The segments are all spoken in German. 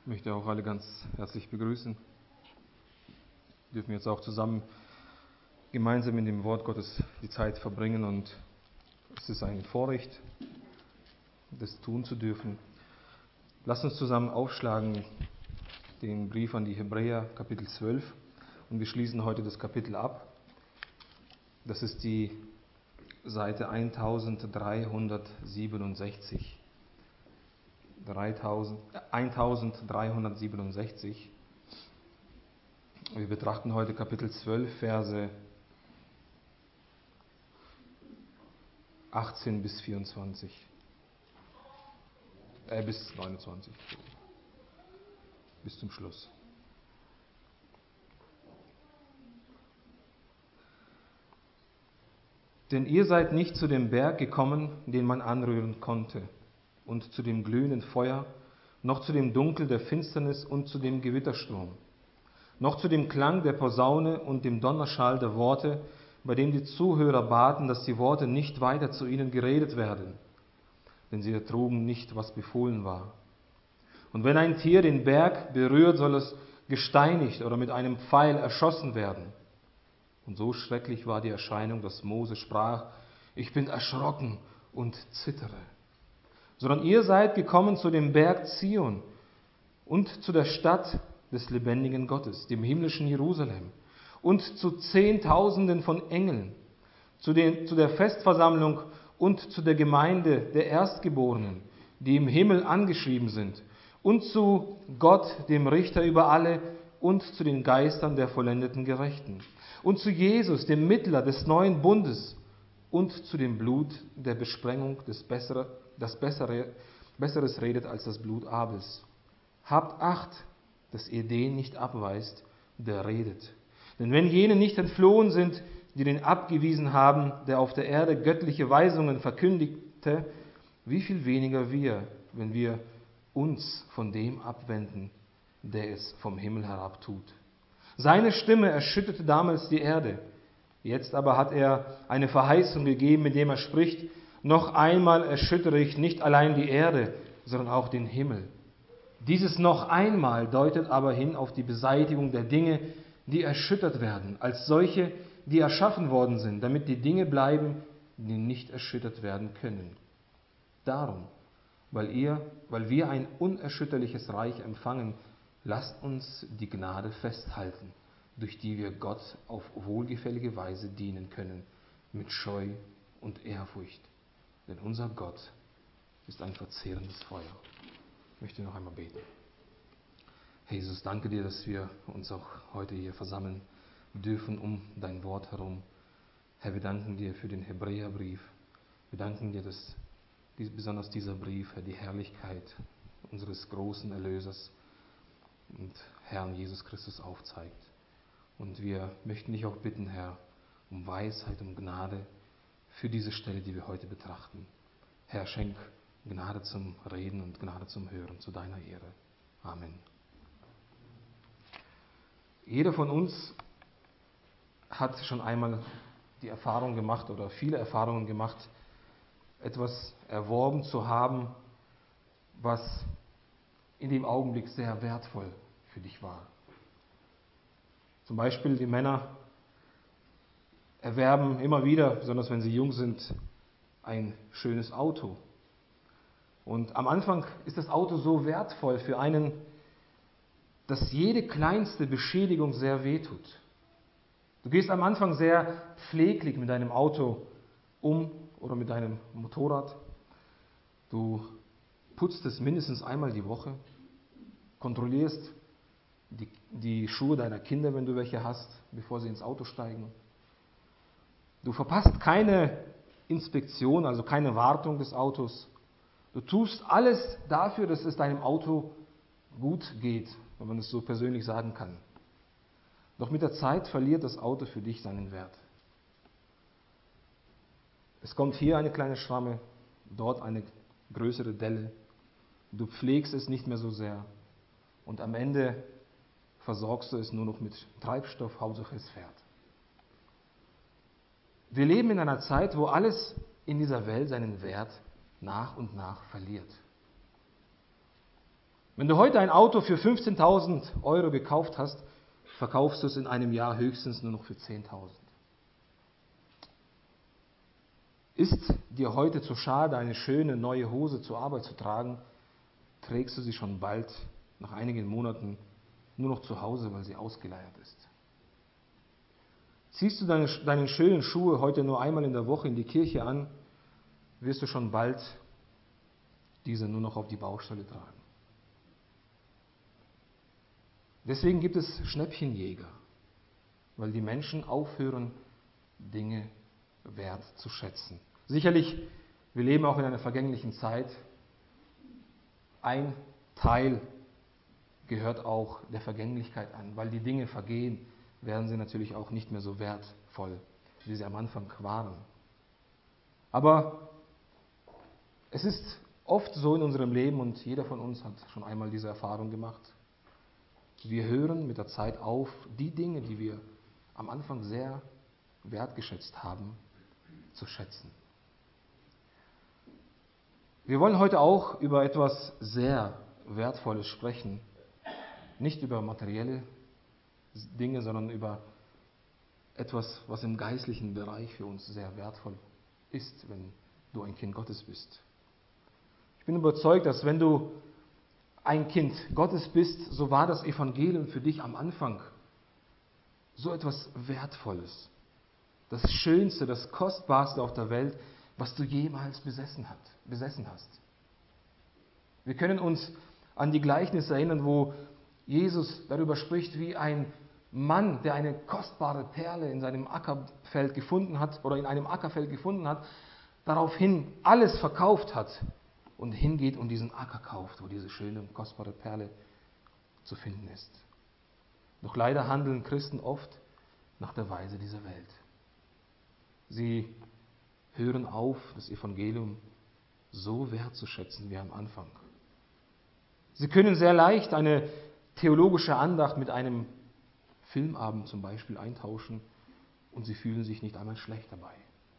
Ich möchte auch alle ganz herzlich begrüßen. Wir dürfen jetzt auch zusammen gemeinsam in dem Wort Gottes die Zeit verbringen und es ist ein Vorrecht, das tun zu dürfen. Lasst uns zusammen aufschlagen den Brief an die Hebräer, Kapitel 12, und wir schließen heute das Kapitel ab. Das ist die Seite 1367. 1367. Wir betrachten heute Kapitel 12, Verse 18 bis 24. Bis 29. Bis zum Schluss. Denn ihr seid nicht zu dem Berg gekommen, den man anrühren konnte, und zu dem glühenden Feuer, noch zu dem Dunkel der Finsternis und zu dem Gewittersturm, noch zu dem Klang der Posaune und dem Donnerschall der Worte, bei dem die Zuhörer baten, dass die Worte nicht weiter zu ihnen geredet werden, denn sie ertrugen nicht, was befohlen war. Und wenn ein Tier den Berg berührt, soll es gesteinigt oder mit einem Pfeil erschossen werden. Und so schrecklich war die Erscheinung, dass Mose sprach: Ich bin erschrocken und zittere. Sondern ihr seid gekommen zu dem Berg Zion und zu der Stadt des lebendigen Gottes, dem himmlischen Jerusalem, und zu Zehntausenden von Engeln, zu der Festversammlung und zu der Gemeinde der Erstgeborenen, die im Himmel angeschrieben sind, und zu Gott, dem Richter über alle, und zu den Geistern der vollendeten Gerechten, und zu Jesus, dem Mittler des neuen Bundes, und zu dem Blut der Besprengung, das Besseres redet als das Blut Abels. Habt Acht, dass ihr den nicht abweist, der redet. Denn wenn jene nicht entflohen sind, die den abgewiesen haben, der auf der Erde göttliche Weisungen verkündigte, wie viel weniger wir, wenn wir uns von dem abwenden, der es vom Himmel herab tut. Seine Stimme erschütterte damals die Erde. Jetzt aber hat er eine Verheißung gegeben, indem er spricht: Noch einmal erschüttere ich nicht allein die Erde, sondern auch den Himmel. Dieses noch einmal deutet aber hin auf die Beseitigung der Dinge, die erschüttert werden, als solche, die erschaffen worden sind, damit die Dinge bleiben, die nicht erschüttert werden können. Darum, weil wir ein unerschütterliches Reich empfangen, lasst uns die Gnade festhalten, durch die wir Gott auf wohlgefällige Weise dienen können, mit Scheu und Ehrfurcht. Denn unser Gott ist ein verzehrendes Feuer. Ich möchte noch einmal beten. Herr Jesus, danke dir, dass wir uns auch heute hier versammeln dürfen um dein Wort herum. Herr, wir danken dir für den Hebräerbrief. Wir danken dir, dass besonders dieser Brief, Herr, die Herrlichkeit unseres großen Erlösers und Herrn Jesus Christus aufzeigt. Und wir möchten dich auch bitten, Herr, um Weisheit, um Gnade für diese Stelle, die wir heute betrachten. Herr, schenk Gnade zum Reden und Gnade zum Hören, zu deiner Ehre. Amen. Jeder von uns hat schon einmal die Erfahrung gemacht oder viele Erfahrungen gemacht, etwas erworben zu haben, was in dem Augenblick sehr wertvoll für dich war. Zum Beispiel die Männer erwerben immer wieder, besonders wenn sie jung sind, ein schönes Auto. Und am Anfang ist das Auto so wertvoll für einen, dass jede kleinste Beschädigung sehr wehtut. Du gehst am Anfang sehr pfleglich mit deinem Auto um oder mit deinem Motorrad. Du putzt es mindestens einmal die Woche, kontrollierst die Schuhe deiner Kinder, wenn du welche hast, bevor sie ins Auto steigen. Du verpasst keine Inspektion, also keine Wartung des Autos. Du tust alles dafür, dass es deinem Auto gut geht, wenn man es so persönlich sagen kann. Doch mit der Zeit verliert das Auto für dich seinen Wert. Es kommt hier eine kleine Schramme, dort eine größere Delle. Du pflegst es nicht mehr so sehr und am Ende versorgst du es nur noch mit Treibstoff, Hauptsache es fährt. Wir leben in einer Zeit, wo alles in dieser Welt seinen Wert nach und nach verliert. Wenn du heute ein Auto für 15.000 Euro gekauft hast, verkaufst du es in einem Jahr höchstens nur noch für 10.000. Ist dir heute zu schade, eine schöne neue Hose zur Arbeit zu tragen, trägst du sie schon bald, nach einigen Monaten, nur noch zu Hause, weil sie ausgeleiert ist. Ziehst du deine schönen Schuhe heute nur einmal in der Woche in die Kirche an, wirst du schon bald diese nur noch auf die Baustelle tragen. Deswegen gibt es Schnäppchenjäger, weil die Menschen aufhören, Dinge wert zu schätzen. Sicherlich, wir leben auch in einer vergänglichen Zeit. Ein Teil gehört auch der Vergänglichkeit an, weil die Dinge vergehen, werden sie natürlich auch nicht mehr so wertvoll, wie sie am Anfang waren. Aber es ist oft so in unserem Leben, und jeder von uns hat schon einmal diese Erfahrung gemacht, wir hören mit der Zeit auf, die Dinge, die wir am Anfang sehr wertgeschätzt haben, zu schätzen. Wir wollen heute auch über etwas sehr Wertvolles sprechen. Nicht über materielle Dinge, sondern über etwas, was im geistlichen Bereich für uns sehr wertvoll ist, wenn du ein Kind Gottes bist. Ich bin überzeugt, dass wenn du ein Kind Gottes bist, so war das Evangelium für dich am Anfang so etwas Wertvolles. Das Schönste, das Kostbarste auf der Welt, was du jemals besessen hast. Wir können uns an die Gleichnisse erinnern, wo Jesus darüber spricht, wie ein Mann, der eine kostbare Perle in seinem Ackerfeld gefunden hat oder in einem Ackerfeld gefunden hat, daraufhin alles verkauft hat und hingeht und diesen Acker kauft, wo diese schöne und kostbare Perle zu finden ist. Doch leider handeln Christen oft nach der Weise dieser Welt. Sie hören auf, das Evangelium so wertzuschätzen wie am Anfang. Sie können sehr leicht eine theologische Andacht mit einem Filmabend zum Beispiel eintauschen und sie fühlen sich nicht einmal schlecht dabei.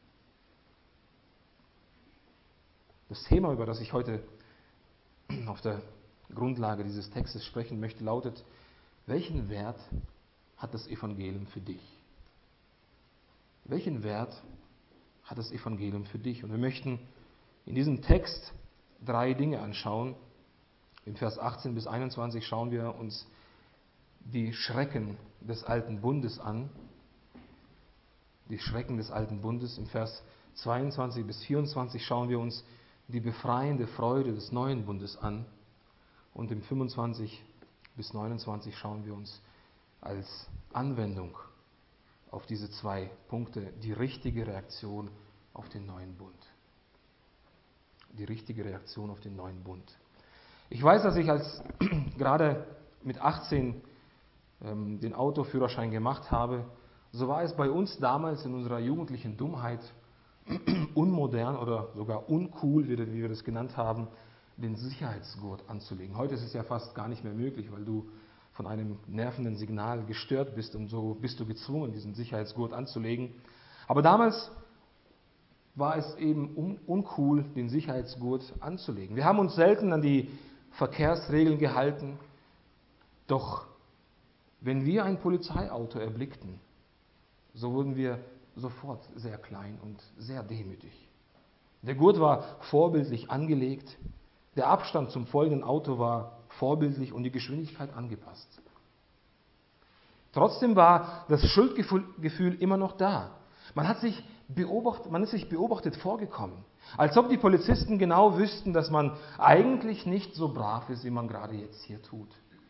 Das Thema, über das ich heute auf der Grundlage dieses Textes sprechen möchte, lautet: Welchen Wert hat das Evangelium für dich? Welchen Wert hat das Evangelium für dich? Und wir möchten in diesem Text 3 Dinge anschauen. Im Vers 18 bis 21 schauen wir uns die Schrecken des alten Bundes an. Die Schrecken des alten Bundes. Im Vers 22 bis 24 schauen wir uns die befreiende Freude des neuen Bundes an. Und im 25 bis 29 schauen wir uns als Anwendung auf diese 2 Punkte die richtige Reaktion auf den neuen Bund. Die richtige Reaktion auf den neuen Bund. Ich weiß, dass ich gerade mit 18 den Autoführerschein gemacht habe. So war es bei uns damals in unserer jugendlichen Dummheit unmodern oder sogar uncool, wie wir das genannt haben, den Sicherheitsgurt anzulegen. Heute ist es ja fast gar nicht mehr möglich, weil du von einem nervenden Signal gestört bist und so bist du gezwungen, diesen Sicherheitsgurt anzulegen. Aber damals war es eben uncool, den Sicherheitsgurt anzulegen. Wir haben uns selten an die Verkehrsregeln gehalten, doch wenn wir ein Polizeiauto erblickten, so wurden wir sofort sehr klein und sehr demütig. Der Gurt war vorbildlich angelegt, der Abstand zum folgenden Auto war vorbildlich und die Geschwindigkeit angepasst. Trotzdem war das Schuldgefühl immer noch da. Man ist sich beobachtet vorgekommen, als ob die Polizisten genau wüssten, dass man eigentlich nicht so brav ist, wie man gerade jetzt hier tut.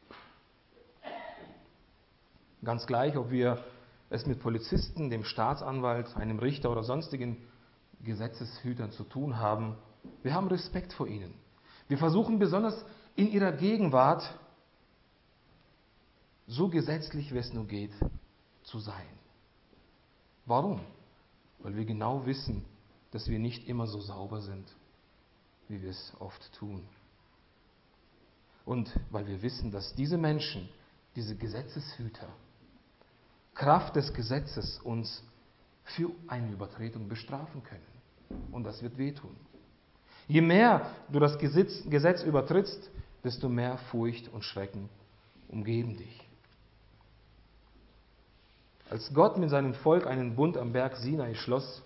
Ganz gleich, ob wir es mit Polizisten, dem Staatsanwalt, einem Richter oder sonstigen Gesetzeshütern zu tun haben, wir haben Respekt vor ihnen. Wir versuchen besonders in ihrer Gegenwart so gesetzlich, wie es nur geht, zu sein. Warum? Weil wir genau wissen, dass wir nicht immer so sauber sind, wie wir es oft tun. Und weil wir wissen, dass diese Menschen, diese Gesetzeshüter, Kraft des Gesetzes uns für eine Übertretung bestrafen können. Und das wird wehtun. Je mehr du das Gesetz übertrittst, desto mehr Furcht und Schrecken umgeben dich. Als Gott mit seinem Volk einen Bund am Berg Sinai schloss,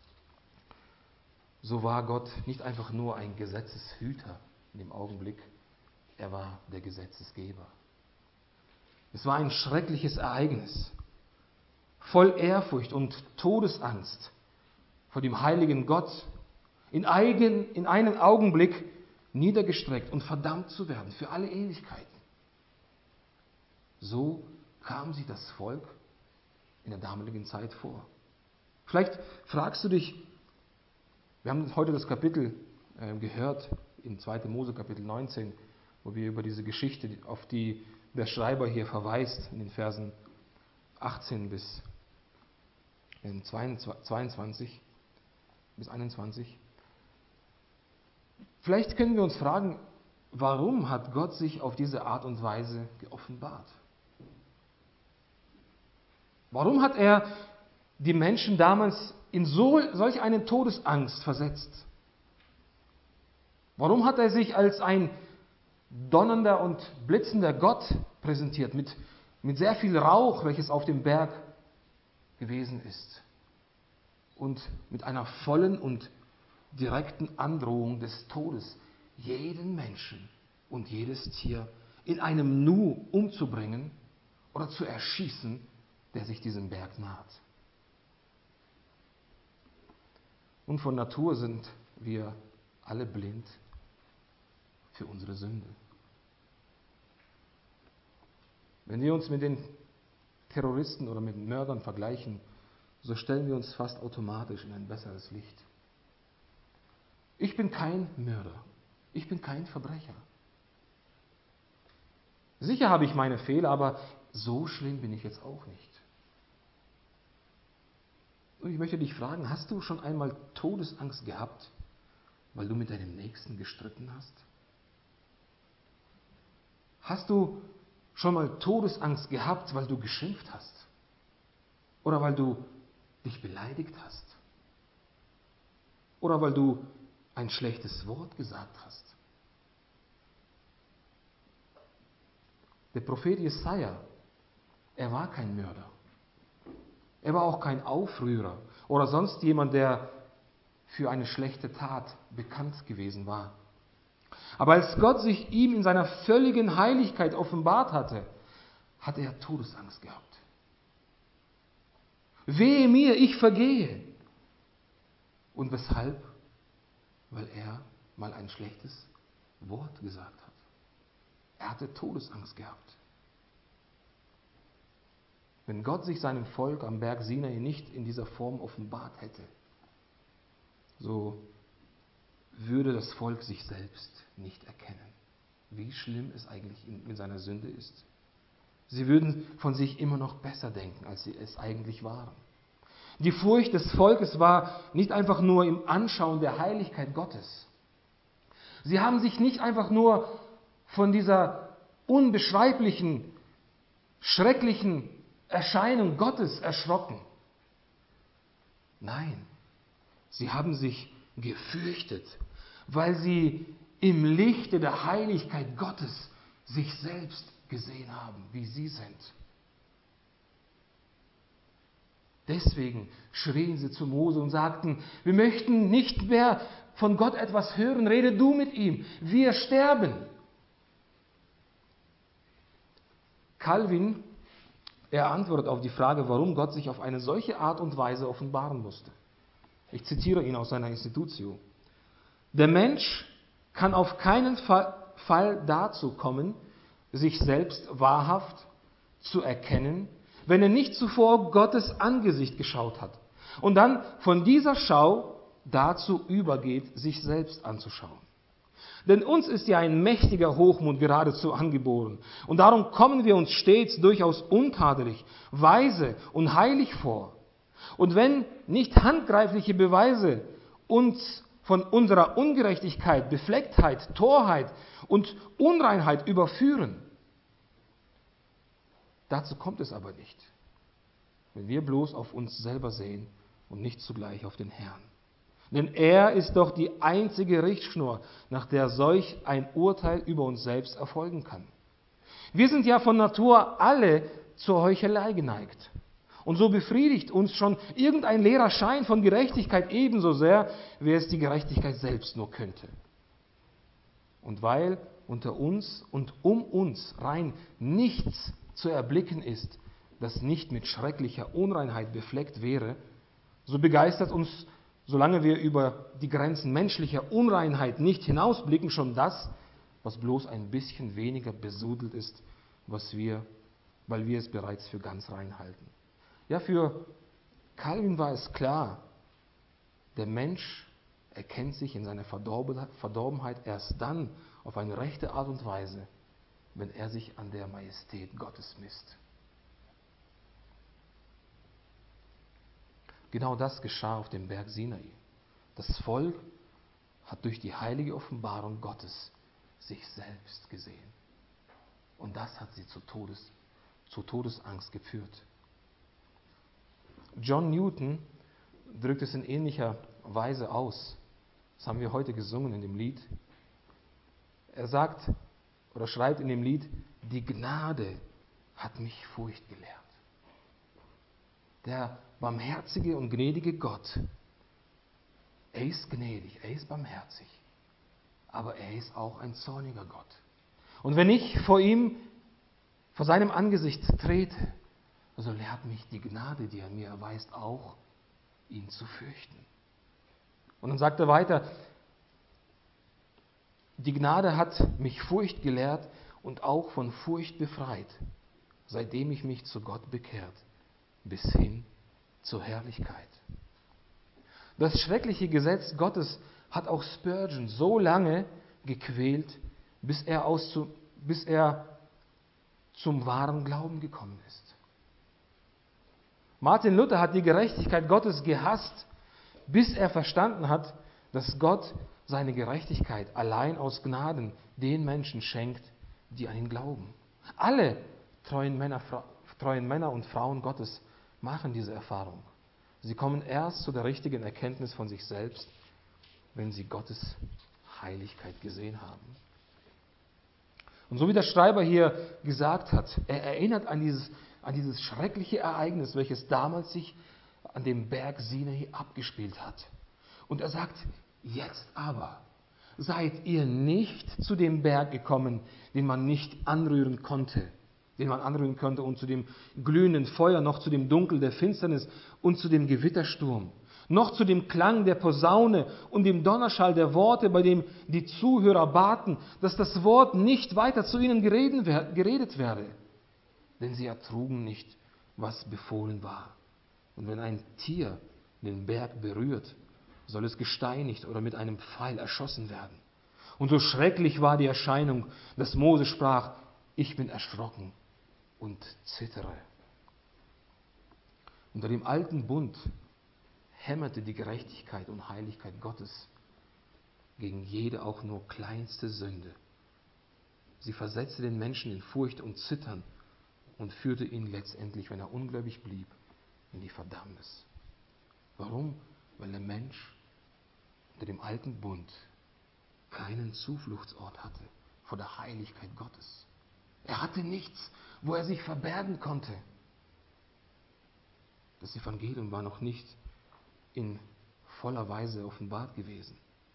so war Gott nicht einfach nur ein Gesetzeshüter in dem Augenblick, er war der Gesetzesgeber. Es war ein schreckliches Ereignis, voll Ehrfurcht und Todesangst vor dem heiligen Gott, in einen Augenblick niedergestreckt und verdammt zu werden für alle Ewigkeiten. So kam sich das Volk in der damaligen Zeit vor. Vielleicht fragst du dich, wir haben heute das Kapitel gehört, in 2. Mose Kapitel 19, wo wir über diese Geschichte, auf die der Schreiber hier verweist, in den Versen 18 bis 22 bis 21. Vielleicht können wir uns fragen, warum hat Gott sich auf diese Art und Weise geoffenbart? Warum hat er die Menschen damals in solch eine Todesangst versetzt? Warum hat er sich als ein donnernder und blitzender Gott präsentiert, mit sehr viel Rauch, welches auf dem Berg gewesen ist, und mit einer vollen und direkten Androhung des Todes, jeden Menschen und jedes Tier in einem Nu umzubringen oder zu erschießen, der sich diesem Berg naht? Und von Natur sind wir alle blind für unsere Sünde. Wenn wir uns mit den Terroristen oder mit Mördern vergleichen, so stellen wir uns fast automatisch in ein besseres Licht. Ich bin kein Mörder. Ich bin kein Verbrecher. Sicher habe ich meine Fehler, aber so schlimm bin ich jetzt auch nicht. Und ich möchte dich fragen, hast du schon einmal Todesangst gehabt, weil du mit deinem Nächsten gestritten hast? Hast du schon mal Todesangst gehabt, weil du geschimpft hast? Oder weil du dich beleidigt hast? Oder weil du ein schlechtes Wort gesagt hast? Der Prophet Jesaja, er war kein Mörder. Er war auch kein Aufrührer oder sonst jemand, der für eine schlechte Tat bekannt gewesen war. Aber als Gott sich ihm in seiner völligen Heiligkeit offenbart hatte, hat er Todesangst gehabt. Wehe mir, ich vergehe. Und weshalb? Weil er mal ein schlechtes Wort gesagt hat. Er hatte Todesangst gehabt. Wenn Gott sich seinem Volk am Berg Sinai nicht in dieser Form offenbart hätte, so würde das Volk sich selbst nicht erkennen, wie schlimm es eigentlich mit seiner Sünde ist. Sie würden von sich immer noch besser denken, als sie es eigentlich waren. Die Furcht des Volkes war nicht einfach nur im Anschauen der Heiligkeit Gottes. Sie haben sich nicht einfach nur von dieser unbeschreiblichen, schrecklichen Erscheinung Gottes erschrocken. Nein, sie haben sich gefürchtet, weil sie im Lichte der Heiligkeit Gottes sich selbst gesehen haben, wie sie sind. Deswegen schrien sie zu Mose und sagten, wir möchten nicht mehr von Gott etwas hören, rede du mit ihm, wir sterben. Calvin, er antwortet auf die Frage, warum Gott sich auf eine solche Art und Weise offenbaren musste. Ich zitiere ihn aus seiner Institutio. Der Mensch kann auf keinen Fall dazu kommen, sich selbst wahrhaft zu erkennen, wenn er nicht zuvor Gottes Angesicht geschaut hat und dann von dieser Schau dazu übergeht, sich selbst anzuschauen. Denn uns ist ja ein mächtiger Hochmut geradezu angeboren und darum kommen wir uns stets durchaus untadelig, weise und heilig vor. Und wenn nicht handgreifliche Beweise uns von unserer Ungerechtigkeit, Beflecktheit, Torheit und Unreinheit überführen, dazu kommt es aber nicht, wenn wir bloß auf uns selber sehen und nicht zugleich auf den Herrn. Denn er ist doch die einzige Richtschnur, nach der solch ein Urteil über uns selbst erfolgen kann. Wir sind ja von Natur alle zur Heuchelei geneigt. Und so befriedigt uns schon irgendein leerer Schein von Gerechtigkeit ebenso sehr, wie es die Gerechtigkeit selbst nur könnte. Und weil unter uns und um uns rein nichts zu erblicken ist, das nicht mit schrecklicher Unreinheit befleckt wäre, so begeistert uns, solange wir über die Grenzen menschlicher Unreinheit nicht hinausblicken, schon das, was bloß ein bisschen weniger besudelt ist, weil wir es bereits für ganz rein halten. Ja, für Calvin war es klar, der Mensch erkennt sich in seiner Verdorbenheit erst dann auf eine rechte Art und Weise, wenn er sich an der Majestät Gottes misst. Genau das geschah auf dem Berg Sinai. Das Volk hat durch die heilige Offenbarung Gottes sich selbst gesehen. Und das hat sie zur Todesangst geführt. John Newton drückt es in ähnlicher Weise aus. Das haben wir heute gesungen in dem Lied. Er sagt oder schreibt in dem Lied, die Gnade hat mich Furcht gelehrt. Der barmherzige und gnädige Gott, er ist gnädig, er ist barmherzig, aber er ist auch ein zorniger Gott. Und wenn ich vor seinem Angesicht trete, so lehrt mich die Gnade, die er mir erweist, auch, ihn zu fürchten. Und dann sagt er weiter, die Gnade hat mich Furcht gelehrt und auch von Furcht befreit, seitdem ich mich zu Gott bekehrt, bis hin zur Herrlichkeit. Das schreckliche Gesetz Gottes hat auch Spurgeon so lange gequält, bis er zum wahren Glauben gekommen ist. Martin Luther hat die Gerechtigkeit Gottes gehasst, bis er verstanden hat, dass Gott seine Gerechtigkeit allein aus Gnaden den Menschen schenkt, die an ihn glauben. Alle treuen Männer und Frauen Gottes machen diese Erfahrung. Sie kommen erst zu der richtigen Erkenntnis von sich selbst, wenn sie Gottes Heiligkeit gesehen haben. Und so wie der Schreiber hier gesagt hat, er erinnert an dieses schreckliche Ereignis, welches damals sich an dem Berg Sinai abgespielt hat. Und er sagt, jetzt aber seid ihr nicht zu dem Berg gekommen, den man nicht anrühren konnte, und zu dem glühenden Feuer, noch zu dem Dunkel der Finsternis und zu dem Gewittersturm, noch zu dem Klang der Posaune und dem Donnerschall der Worte, bei dem die Zuhörer baten, dass das Wort nicht weiter zu ihnen geredet werde. Denn sie ertrugen nicht, was befohlen war. Und wenn ein Tier den Berg berührt, soll es gesteinigt oder mit einem Pfeil erschossen werden. Und so schrecklich war die Erscheinung, dass Mose sprach, ich bin erschrocken und zittere. Unter dem alten Bund hämmerte die Gerechtigkeit und Heiligkeit Gottes gegen jede auch nur kleinste Sünde. Sie versetzte den Menschen in Furcht und Zittern und führte ihn letztendlich, wenn er ungläubig blieb, in die Verdammnis. Warum? Weil der Mensch unter dem alten Bund keinen Zufluchtsort hatte vor der Heiligkeit Gottes. Er hatte nichts, wo er sich verbergen konnte. Das Evangelium war noch nicht in voller Weise offenbart gewesen.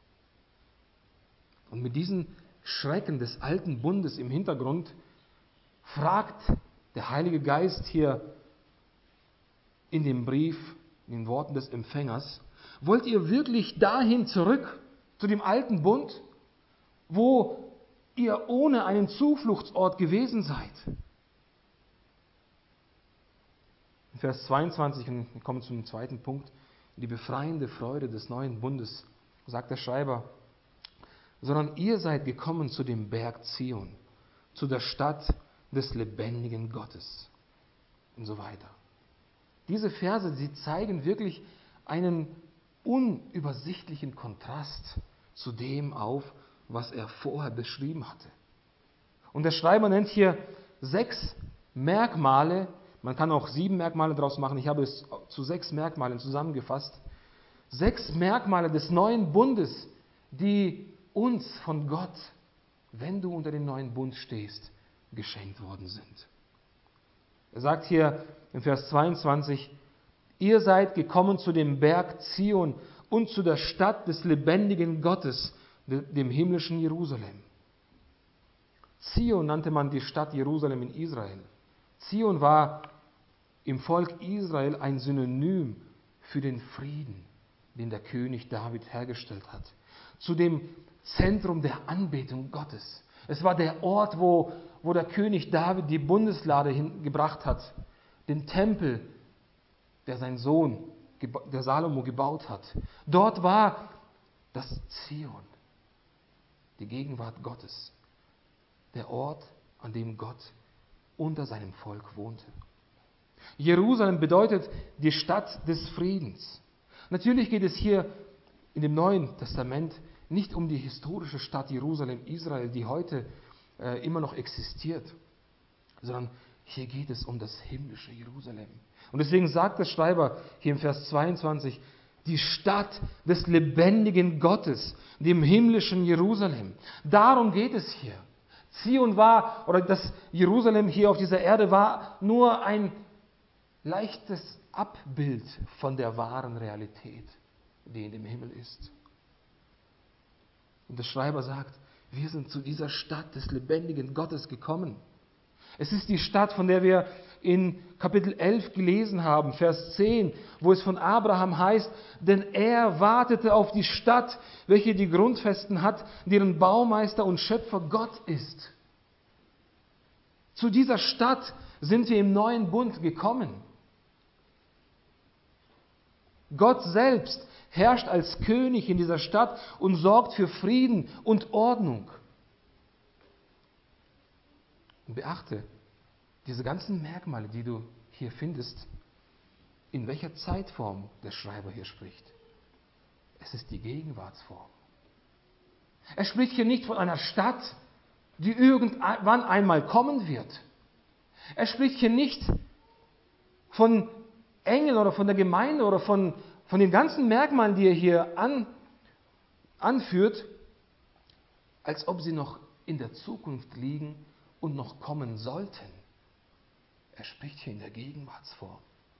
Und mit diesen Schrecken des alten Bundes im Hintergrund fragt der Heilige Geist hier in dem Brief, in den Worten des Empfängers, wollt ihr wirklich dahin zurück, zu dem alten Bund, wo ihr ohne einen Zufluchtsort gewesen seid? In Vers 22, und wir kommen zum zweiten Punkt, die befreiende Freude des neuen Bundes, sagt der Schreiber, sondern ihr seid gekommen zu dem Berg Zion, zu der Stadt des lebendigen Gottes und so weiter. Diese Verse, sie zeigen wirklich einen unübersichtlichen Kontrast zu dem auf, was er vorher beschrieben hatte. Und der Schreiber nennt hier 6 Merkmale, man kann auch 7 Merkmale daraus machen, ich habe es zu 6 Merkmalen zusammengefasst, 6 Merkmale des neuen Bundes, die uns von Gott, wenn du unter dem neuen Bund stehst, geschenkt worden sind. Er sagt hier im Vers 22, ihr seid gekommen zu dem Berg Zion und zu der Stadt des lebendigen Gottes, dem himmlischen Jerusalem. Zion nannte man die Stadt Jerusalem in Israel. Zion war im Volk Israel ein Synonym für den Frieden, den der König David hergestellt hat. Zu dem Zentrum der Anbetung Gottes. Es war der Ort, wo der König David die Bundeslade hingebracht hat, den Tempel, der sein Sohn, der Salomo, gebaut hat. Dort war das Zion, die Gegenwart Gottes, der Ort, an dem Gott unter seinem Volk wohnte. Jerusalem bedeutet die Stadt des Friedens. Natürlich geht es hier in dem Neuen Testament nicht um die historische Stadt Jerusalem, Israel, die heute immer noch existiert, sondern hier geht es um das himmlische Jerusalem. Und deswegen sagt der Schreiber hier im Vers 22, die Stadt des lebendigen Gottes, dem himmlischen Jerusalem. Darum geht es hier. Zion war, oder das Jerusalem hier auf dieser Erde war nur ein leichtes Abbild von der wahren Realität, die in dem Himmel ist. Und der Schreiber sagt, wir sind zu dieser Stadt des lebendigen Gottes gekommen. Es ist die Stadt, von der wir in Kapitel 11 gelesen haben, Vers 10, wo es von Abraham heißt, denn er wartete auf die Stadt, welche die Grundfesten hat, deren Baumeister und Schöpfer Gott ist. Zu dieser Stadt sind wir im neuen Bund gekommen. Gott selbst herrscht als König in dieser Stadt und sorgt für Frieden und Ordnung. Und beachte, diese ganzen Merkmale, die du hier findest, in welcher Zeitform der Schreiber hier spricht. Es ist die Gegenwartsform. Er spricht hier nicht von einer Stadt, die irgendwann einmal kommen wird. Er spricht hier nicht von Engeln oder von der Gemeinde oder von den ganzen Merkmalen, die er hier anführt, als ob sie noch in der Zukunft liegen und noch kommen sollten. Er spricht hier in der Gegenwartsform.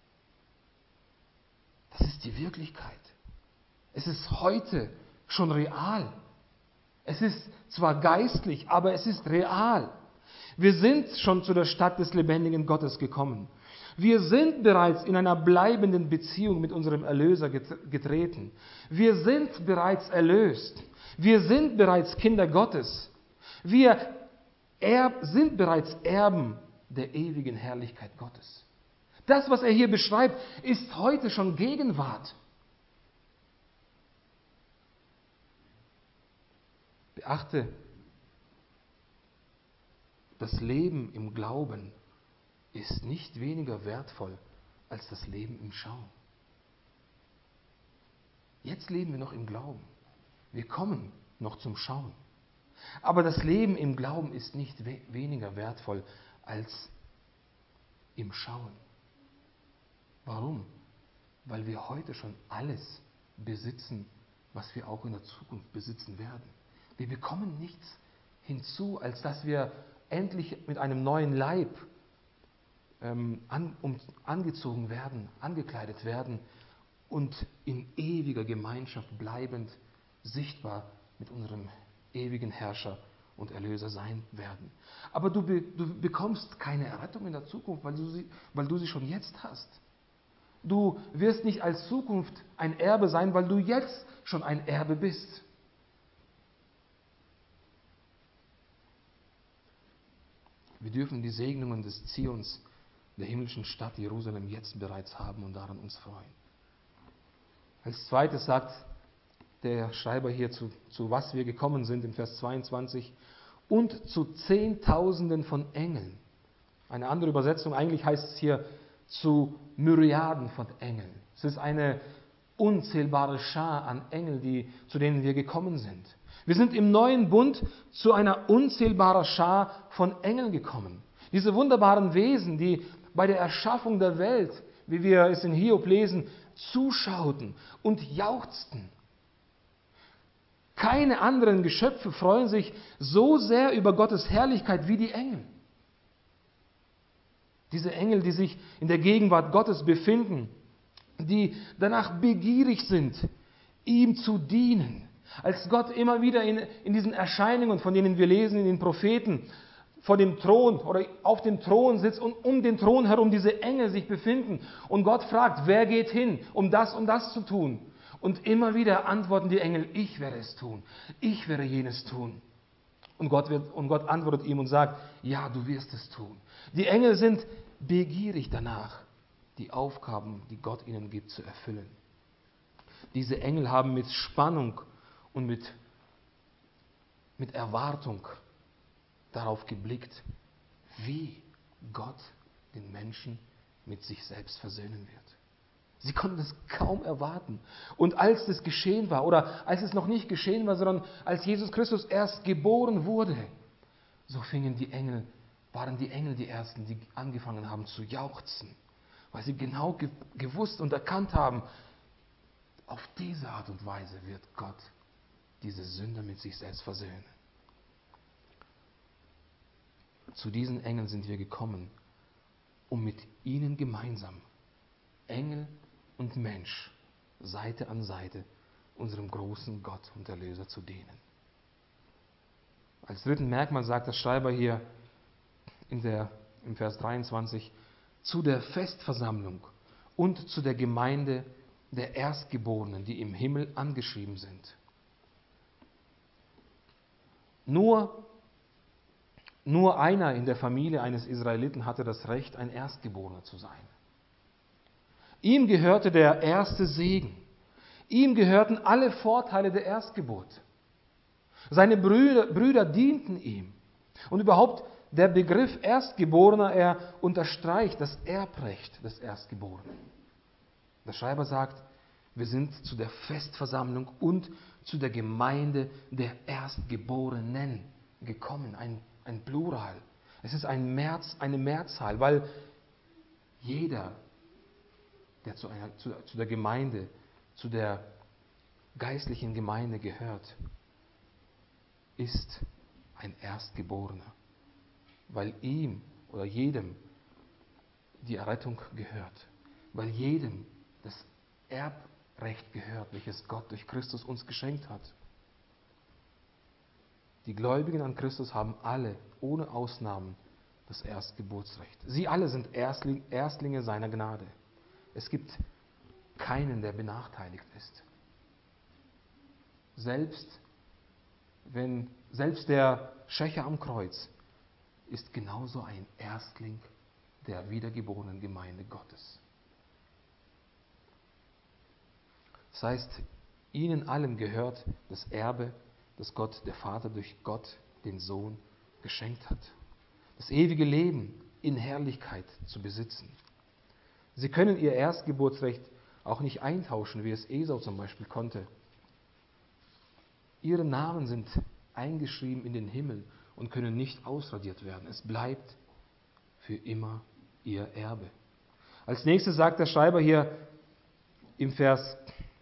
Das ist die Wirklichkeit. Es ist heute schon real. Es ist zwar geistlich, aber es ist real. Wir sind schon zu der Stadt des lebendigen Gottes gekommen. Wir sind bereits in einer bleibenden Beziehung mit unserem Erlöser getreten. Wir sind bereits erlöst. Wir sind bereits Kinder Gottes. Wir sind bereits Erben der ewigen Herrlichkeit Gottes. Das, was er hier beschreibt, ist heute schon Gegenwart. Beachte, das Leben im Glauben ist nicht weniger wertvoll als das Leben im Schauen. Jetzt leben wir noch im Glauben. Wir kommen noch zum Schauen. Aber das Leben im Glauben ist nicht weniger wertvoll als im Schauen. Warum? Weil wir heute schon alles besitzen, was wir auch in der Zukunft besitzen werden. Wir bekommen nichts hinzu, als dass wir endlich mit einem neuen Leib angezogen werden, angekleidet werden und in ewiger Gemeinschaft bleibend sichtbar mit unserem ewigen Herrscher und Erlöser sein werden. Aber du bekommst keine Errettung in der Zukunft, weil du sie schon jetzt hast. Du wirst nicht als Zukunft ein Erbe sein, weil du jetzt schon ein Erbe bist. Wir dürfen die Segnungen des Zions, der himmlischen Stadt Jerusalem, jetzt bereits haben und daran uns freuen. Als zweites sagt der Schreiber hier, zu was wir gekommen sind, im Vers 22, und zu Zehntausenden von Engeln. Eine andere Übersetzung, eigentlich heißt es hier, zu Myriaden von Engeln. Es ist eine unzählbare Schar an Engeln, zu denen wir gekommen sind. Wir sind im neuen Bund zu einer unzählbaren Schar von Engeln gekommen. Diese wunderbaren Wesen, die bei der Erschaffung der Welt wie wir es in Hiob lesen, zuschauten und jauchzten. Keine anderen Geschöpfe freuen sich so sehr über Gottes Herrlichkeit wie die Engel. Diese Engel, die sich in der Gegenwart Gottes befinden, die danach begierig sind, ihm zu dienen. Als Gott immer wieder in diesen Erscheinungen, von denen wir lesen in den Propheten, vor dem Thron oder auf dem Thron sitzt und um den Thron herum diese Engel sich befinden. Und Gott fragt, wer geht hin, um das und das zu tun? Und immer wieder antworten die Engel, ich werde es tun, ich werde jenes tun. Und Gott antwortet ihm und sagt, ja, du wirst es tun. Die Engel sind begierig danach, die Aufgaben, die Gott ihnen gibt, zu erfüllen. Diese Engel haben mit Spannung und mit Erwartung darauf geblickt, wie Gott den Menschen mit sich selbst versöhnen wird. Sie konnten es kaum erwarten. Und als das geschehen war, oder als es noch nicht geschehen war, sondern als Jesus Christus erst geboren wurde, so waren die Engel die Ersten, die angefangen haben zu jauchzen, weil sie genau gewusst und erkannt haben, auf diese Art und Weise wird Gott diese Sünder mit sich selbst versöhnen. Zu diesen Engeln sind wir gekommen, um mit ihnen gemeinsam, Engel und Mensch, Seite an Seite, unserem großen Gott und Erlöser zu dienen. Als dritten Merkmal sagt der Schreiber hier im Vers 23, zu der Festversammlung und zu der Gemeinde der Erstgeborenen, die im Himmel angeschrieben sind. Nur einer in der Familie eines Israeliten hatte das Recht, ein Erstgeborener zu sein. Ihm gehörte der erste Segen. Ihm gehörten alle Vorteile der Erstgeburt. Seine Brüder dienten ihm. Und überhaupt der Begriff Erstgeborener, er unterstreicht das Erbrecht des Erstgeborenen. Der Schreiber sagt, wir sind zu der Festversammlung und zu der Gemeinde der Erstgeborenen gekommen. Ein Plural. Es ist eine Mehrzahl, weil jeder, der zu der Gemeinde, zu der geistlichen Gemeinde gehört, ist ein Erstgeborener, weil ihm oder jedem die Errettung gehört, weil jedem das Erbrecht gehört, welches Gott durch Christus uns geschenkt hat. Die Gläubigen an Christus haben alle, ohne Ausnahmen, das Erstgeburtsrecht. Sie alle sind Erstlinge seiner Gnade. Es gibt keinen, der benachteiligt ist. Selbst der Schächer am Kreuz ist genauso ein Erstling der wiedergeborenen Gemeinde Gottes. Das heißt, ihnen allen gehört das Erbe, das Gott, der Vater, durch Gott, den Sohn, geschenkt hat. Das ewige Leben in Herrlichkeit zu besitzen. Sie können ihr Erstgeburtsrecht auch nicht eintauschen, wie es Esau zum Beispiel konnte. Ihre Namen sind eingeschrieben in den Himmel und können nicht ausradiert werden. Es bleibt für immer ihr Erbe. Als nächstes sagt der Schreiber hier im Vers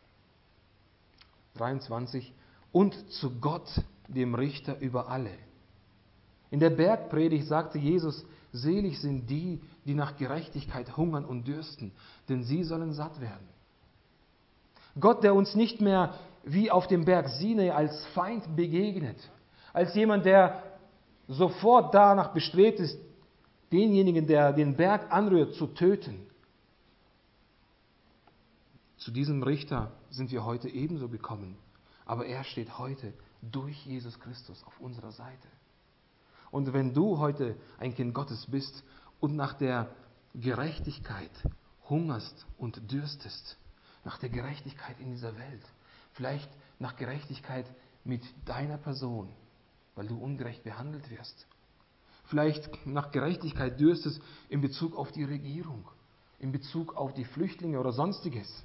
23, und zu Gott, dem Richter über alle. In der Bergpredigt sagte Jesus, selig sind die, die nach Gerechtigkeit hungern und dürsten, denn sie sollen satt werden. Gott, der uns nicht mehr wie auf dem Berg Sinai als Feind begegnet, als jemand, der sofort danach bestrebt ist, denjenigen, der den Berg anrührt, zu töten. Zu diesem Richter sind wir heute ebenso gekommen, aber er steht heute durch Jesus Christus auf unserer Seite. Und wenn du heute ein Kind Gottes bist und nach der Gerechtigkeit hungerst und dürstest, nach der Gerechtigkeit in dieser Welt, vielleicht nach Gerechtigkeit mit deiner Person, weil du ungerecht behandelt wirst, vielleicht nach Gerechtigkeit dürstest in Bezug auf die Regierung, in Bezug auf die Flüchtlinge oder Sonstiges.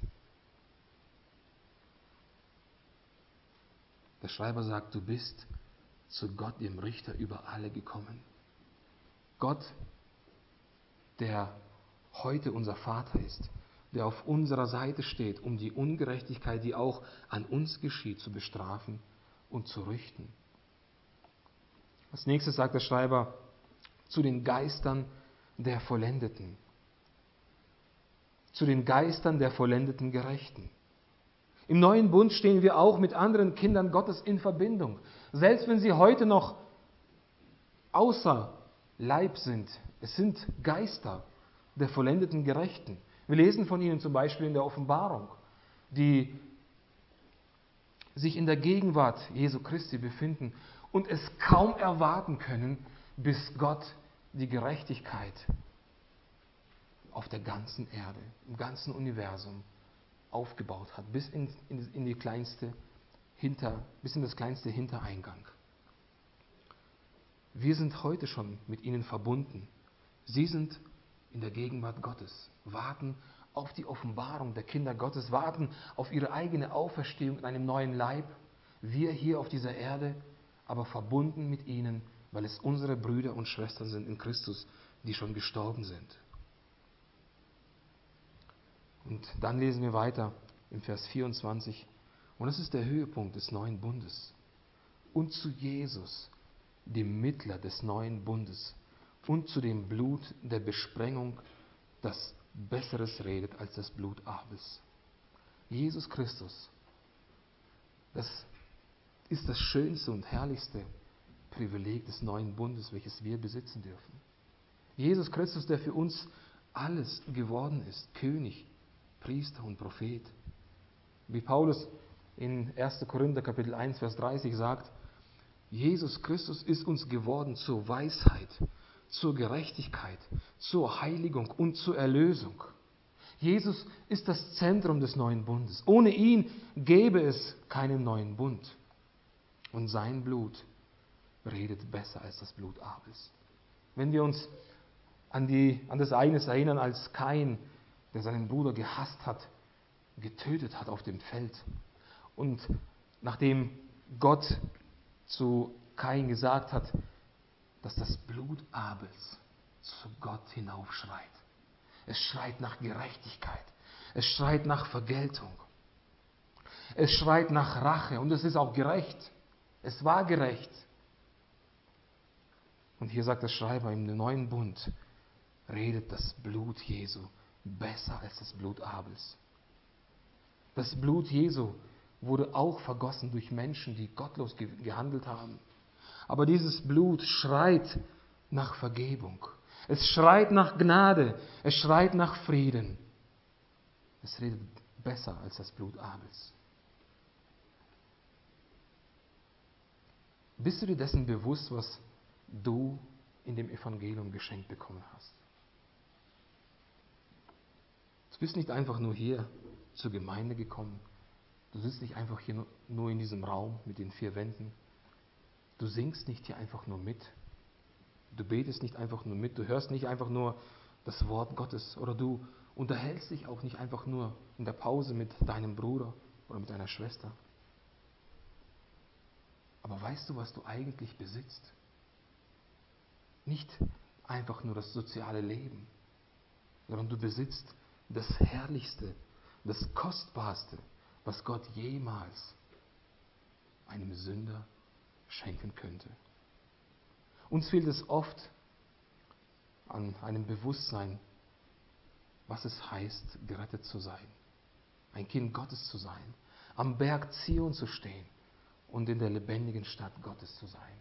Der Schreiber sagt, du bist zu Gott, dem Richter über alle, gekommen. Gott, der heute unser Vater ist, der auf unserer Seite steht, um die Ungerechtigkeit, die auch an uns geschieht, zu bestrafen und zu richten. Als nächstes sagt der Schreiber, zu den Geistern der Vollendeten. Zu den Geistern der vollendeten Gerechten. Im neuen Bund stehen wir auch mit anderen Kindern Gottes in Verbindung. Selbst wenn sie heute noch außer Leib sind. Es sind Geister der vollendeten Gerechten. Wir lesen von ihnen zum Beispiel in der Offenbarung, die sich in der Gegenwart Jesu Christi befinden und es kaum erwarten können, bis Gott die Gerechtigkeit auf der ganzen Erde, im ganzen Universum aufgebaut hat, bis in das kleinste Hintereingang. Wir sind heute schon mit ihnen verbunden. Sie sind in der Gegenwart Gottes, warten auf die Offenbarung der Kinder Gottes, warten auf ihre eigene Auferstehung in einem neuen Leib. Wir hier auf dieser Erde, aber verbunden mit ihnen, weil es unsere Brüder und Schwestern sind in Christus, die schon gestorben sind. Und dann lesen wir weiter im Vers 24. Und das ist der Höhepunkt des neuen Bundes. Und zu Jesus, dem Mittler des neuen Bundes, und zu dem Blut der Besprengung, das Besseres redet als das Blut Abels. Jesus Christus, das ist das schönste und herrlichste Privileg des neuen Bundes, welches wir besitzen dürfen. Jesus Christus, der für uns alles geworden ist, König, Priester und Prophet. Wie Paulus in 1. Korinther Kapitel 1, Vers 30 sagt, Jesus Christus ist uns geworden zur Weisheit, zur Gerechtigkeit, zur Heiligung und zur Erlösung. Jesus ist das Zentrum des neuen Bundes. Ohne ihn gäbe es keinen neuen Bund. Und sein Blut redet besser als das Blut Abels. Wenn wir uns an das Ereignis erinnern, als Kain, der seinen Bruder gehasst hat, getötet hat auf dem Feld. Und nachdem Gott zu Kain gesagt hat, dass das Blut Abels zu Gott hinaufschreit. Es schreit nach Gerechtigkeit. Es schreit nach Vergeltung. Es schreit nach Rache. Und es ist auch gerecht. Es war gerecht. Und hier sagt der Schreiber, im neuen Bund redet das Blut Jesu besser als das Blut Abels. Das Blut Jesu wurde auch vergossen durch Menschen, die gottlos gehandelt haben. Aber dieses Blut schreit nach Vergebung. Es schreit nach Gnade. Es schreit nach Frieden. Es redet besser als das Blut Abels. Bist du dir dessen bewusst, was du in dem Evangelium geschenkt bekommen hast? Du bist nicht einfach nur hier zur Gemeinde gekommen. Du sitzt nicht einfach hier nur in diesem Raum mit den 4 Wänden. Du singst nicht hier einfach nur mit. Du betest nicht einfach nur mit. Du hörst nicht einfach nur das Wort Gottes. Oder du unterhältst dich auch nicht einfach nur in der Pause mit deinem Bruder oder mit deiner Schwester. Aber weißt du, was du eigentlich besitzt? Nicht einfach nur das soziale Leben, sondern du besitzt das Herrlichste, das Kostbarste, was Gott jemals einem Sünder schenken könnte. Uns fehlt es oft an einem Bewusstsein, was es heißt, gerettet zu sein, ein Kind Gottes zu sein, am Berg Zion zu stehen und in der lebendigen Stadt Gottes zu sein.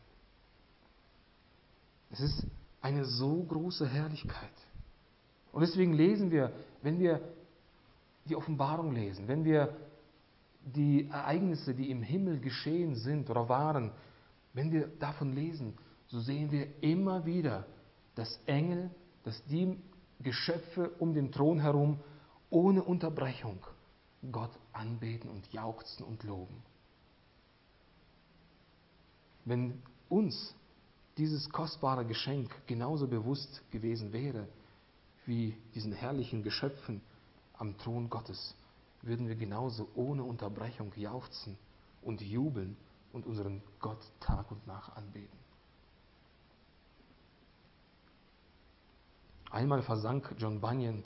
Es ist eine so große Herrlichkeit. Und deswegen lesen wir, wenn wir die Offenbarung lesen, wenn wir die Ereignisse, die im Himmel geschehen sind oder waren, wenn wir davon lesen, so sehen wir immer wieder, dass Engel, dass die Geschöpfe um den Thron herum ohne Unterbrechung Gott anbeten und jauchzen und loben. Wenn uns dieses kostbare Geschenk genauso bewusst gewesen wäre, wie diesen herrlichen Geschöpfen am Thron Gottes, würden wir genauso ohne Unterbrechung jauchzen und jubeln und unseren Gott Tag und Nacht anbeten. Einmal versank John Bunyan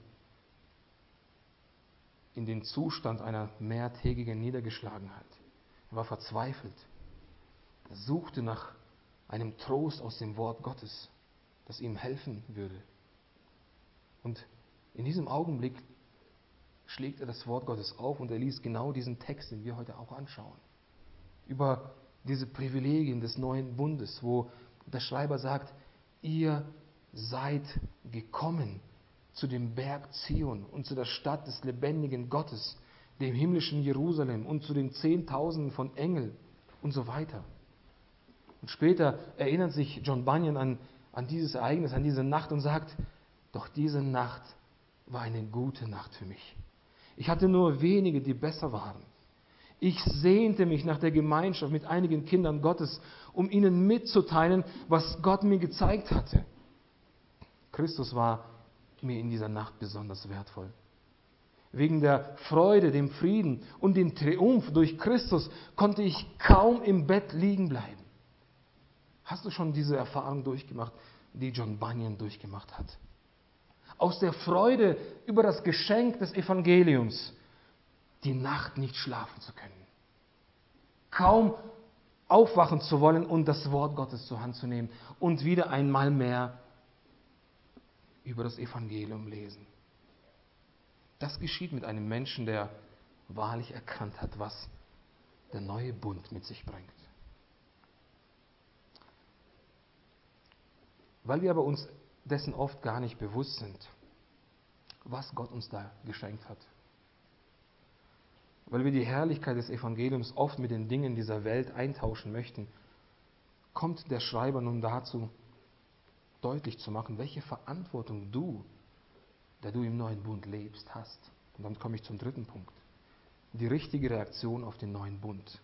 in den Zustand einer mehrtägigen Niedergeschlagenheit. Er war verzweifelt. Er suchte nach einem Trost aus dem Wort Gottes, das ihm helfen würde. Und in diesem Augenblick schlägt er das Wort Gottes auf und er liest genau diesen Text, den wir heute auch anschauen. Über diese Privilegien des neuen Bundes, wo der Schreiber sagt, ihr seid gekommen zu dem Berg Zion und zu der Stadt des lebendigen Gottes, dem himmlischen Jerusalem und zu den Zehntausenden von Engeln und so weiter. Und später erinnert sich John Bunyan an dieses Ereignis, an diese Nacht und sagt, doch diese Nacht war eine gute Nacht für mich. Ich hatte nur wenige, die besser waren. Ich sehnte mich nach der Gemeinschaft mit einigen Kindern Gottes, um ihnen mitzuteilen, was Gott mir gezeigt hatte. Christus war mir in dieser Nacht besonders wertvoll. Wegen der Freude, dem Frieden und dem Triumph durch Christus konnte ich kaum im Bett liegen bleiben. Hast du schon diese Erfahrung durchgemacht, die John Bunyan durchgemacht hat? Aus der Freude über das Geschenk des Evangeliums die Nacht nicht schlafen zu können. Kaum aufwachen zu wollen und das Wort Gottes zur Hand zu nehmen und wieder einmal mehr über das Evangelium lesen. Das geschieht mit einem Menschen, der wahrlich erkannt hat, was der neue Bund mit sich bringt. Weil wir aber uns dessen oft gar nicht bewusst sind, was Gott uns da geschenkt hat. Weil wir die Herrlichkeit des Evangeliums oft mit den Dingen dieser Welt eintauschen möchten, kommt der Schreiber nun dazu, deutlich zu machen, welche Verantwortung du, der du im neuen Bund lebst, hast. Und dann komme ich zum dritten Punkt. Die richtige Reaktion auf den neuen Bund.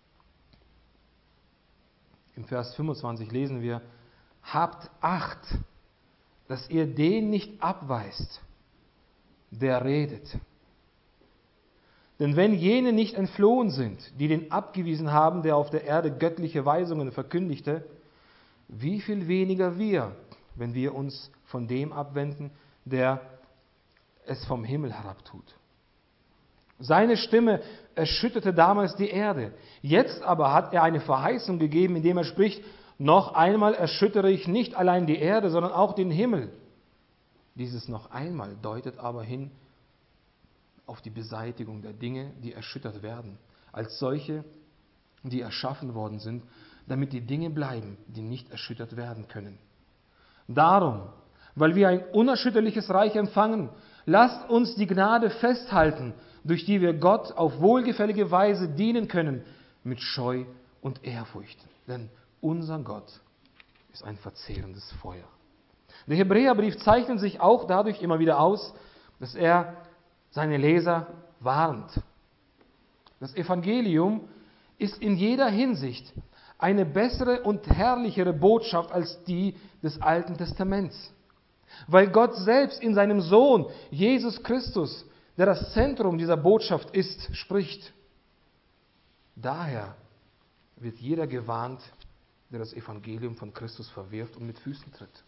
Im Vers 25 lesen wir, habt Acht, dass ihr den nicht abweist, der redet. Denn wenn jene nicht entflohen sind, die den abgewiesen haben, der auf der Erde göttliche Weisungen verkündigte, wie viel weniger wir, wenn wir uns von dem abwenden, der es vom Himmel herabtut. Seine Stimme erschütterte damals die Erde. Jetzt aber hat er eine Verheißung gegeben, indem er spricht, noch einmal erschüttere ich nicht allein die Erde, sondern auch den Himmel. Dieses noch einmal deutet aber hin auf die Beseitigung der Dinge, die erschüttert werden, als solche, die erschaffen worden sind, damit die Dinge bleiben, die nicht erschüttert werden können. Darum, weil wir ein unerschütterliches Reich empfangen, lasst uns die Gnade festhalten, durch die wir Gott auf wohlgefällige Weise dienen können, mit Scheu und Ehrfurcht. Denn unser Gott ist ein verzehrendes Feuer. Der Hebräerbrief zeichnet sich auch dadurch immer wieder aus, dass er seine Leser warnt. Das Evangelium ist in jeder Hinsicht eine bessere und herrlichere Botschaft als die des Alten Testaments. Weil Gott selbst in seinem Sohn, Jesus Christus, der das Zentrum dieser Botschaft ist, spricht. Daher wird jeder gewarnt, der das Evangelium von Christus verwirft und mit Füßen tritt.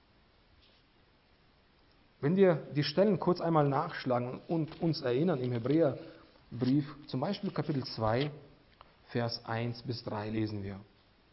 Wenn wir die Stellen kurz einmal nachschlagen und uns erinnern im Hebräerbrief, zum Beispiel Kapitel 2, Vers 1 bis 3 lesen wir.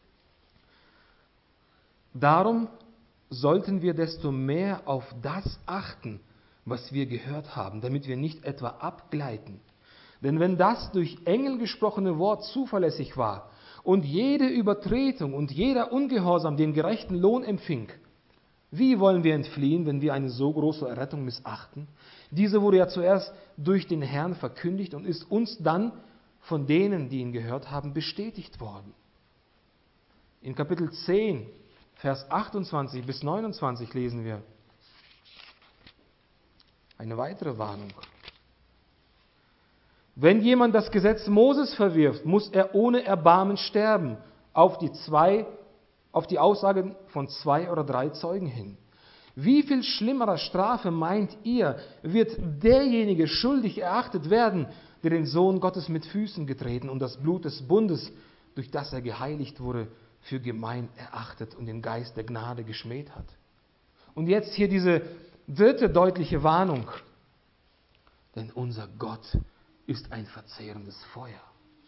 Darum sollten wir desto mehr auf das achten, was wir gehört haben, damit wir nicht etwa abgleiten. Denn wenn das durch Engel gesprochene Wort zuverlässig war und jede Übertretung und jeder Ungehorsam den gerechten Lohn empfing, wie wollen wir entfliehen, wenn wir eine so große Errettung missachten? Diese wurde ja zuerst durch den Herrn verkündigt und ist uns dann von denen, die ihn gehört haben, bestätigt worden. In Kapitel 10, Vers 28 bis 29 lesen wir eine weitere Warnung. Wenn jemand das Gesetz Moses verwirft, muss er ohne Erbarmen sterben, auf die Aussagen von 2 oder 3 Zeugen hin. Wie viel schlimmerer Strafe, meint ihr, wird derjenige schuldig erachtet werden, der den Sohn Gottes mit Füßen getreten und das Blut des Bundes, durch das er geheiligt wurde, für gemein erachtet und den Geist der Gnade geschmäht hat? Und jetzt hier diese Dritte deutliche Warnung. Denn unser Gott ist ein verzehrendes Feuer.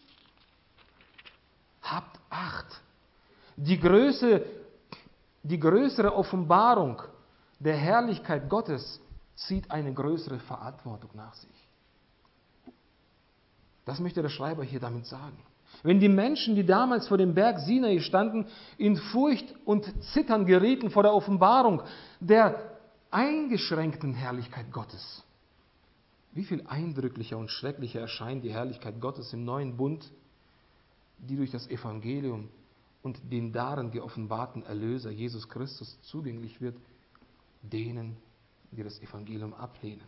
Habt Acht. Die größere Offenbarung der Herrlichkeit Gottes zieht eine größere Verantwortung nach sich. Das möchte der Schreiber hier damit sagen. Wenn die Menschen, die damals vor dem Berg Sinai standen, in Furcht und Zittern gerieten vor der Offenbarung der eingeschränkten Herrlichkeit Gottes, wie viel eindrücklicher und schrecklicher erscheint die Herrlichkeit Gottes im neuen Bund, die durch das Evangelium und den darin geoffenbarten Erlöser Jesus Christus zugänglich wird, denen, die das Evangelium ablehnen.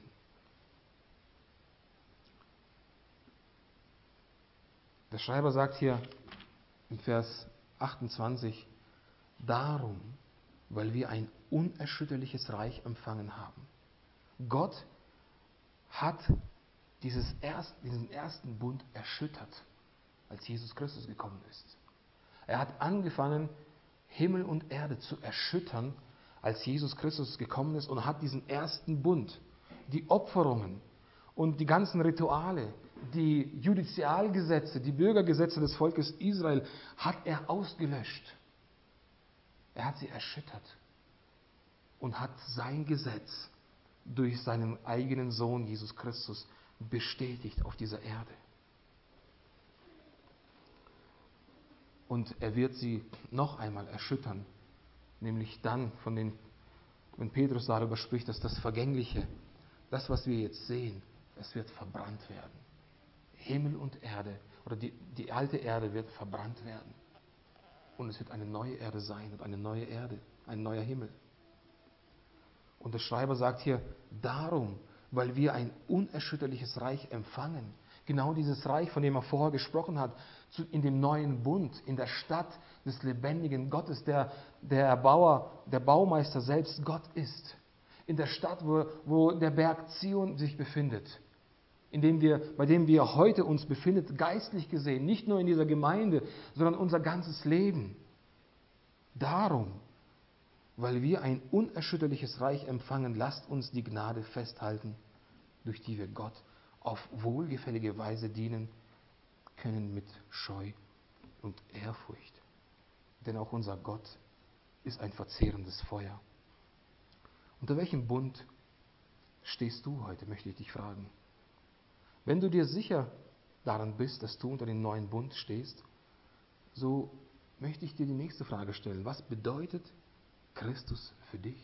Der Schreiber sagt hier im Vers 28, darum, weil wir ein unerschütterliches Reich empfangen haben. Gott hat diesen ersten Bund erschüttert, als Jesus Christus gekommen ist. Er hat angefangen, Himmel und Erde zu erschüttern, als Jesus Christus gekommen ist, und hat diesen ersten Bund, die Opferungen und die ganzen Rituale, die Judizialgesetze, die Bürgergesetze des Volkes Israel, hat er ausgelöscht. Er hat sie erschüttert und hat sein Gesetz durch seinen eigenen Sohn Jesus Christus bestätigt auf dieser Erde. Und er wird sie noch einmal erschüttern, nämlich dann, wenn Petrus darüber spricht, dass das Vergängliche, das, was wir jetzt sehen, es wird verbrannt werden. Himmel und Erde, oder die alte Erde wird verbrannt werden. Und es wird eine neue Erde sein und eine neue Erde, ein neuer Himmel. Und der Schreiber sagt hier, darum, weil wir ein unerschütterliches Reich empfangen, genau dieses Reich, von dem er vorher gesprochen hat, in dem neuen Bund, in der Stadt des lebendigen Gottes, der Baumeister selbst Gott ist. In der Stadt, wo der Berg Zion sich befindet, bei dem wir heute uns befinden, geistlich gesehen, nicht nur in dieser Gemeinde, sondern unser ganzes Leben. Darum, weil wir ein unerschütterliches Reich empfangen, lasst uns die Gnade festhalten, durch die wir Gott auf wohlgefällige Weise dienen können mit Scheu und Ehrfurcht. Denn auch unser Gott ist ein verzehrendes Feuer. Unter welchem Bund stehst du heute, möchte ich dich fragen. Wenn du dir sicher daran bist, dass du unter dem neuen Bund stehst, so möchte ich dir die nächste Frage stellen. Was bedeutet Christus für dich?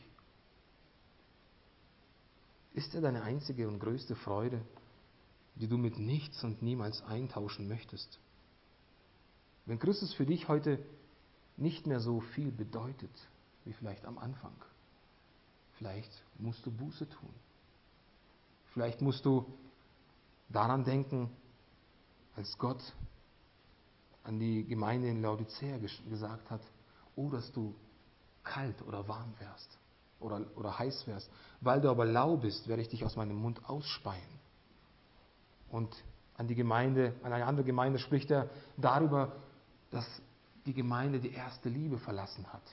Ist er deine einzige und größte Freude, die du mit nichts und niemals eintauschen möchtest? Wenn Christus für dich heute nicht mehr so viel bedeutet, wie vielleicht am Anfang, vielleicht musst du Buße tun. Vielleicht musst du daran denken, als Gott an die Gemeinde in Laodicea gesagt hat, oh, dass du kalt oder warm wärst oder heiß wärst. Weil du aber lau bist, werde ich dich aus meinem Mund ausspeien. Und an eine andere Gemeinde spricht er darüber, dass die Gemeinde die erste Liebe verlassen hat.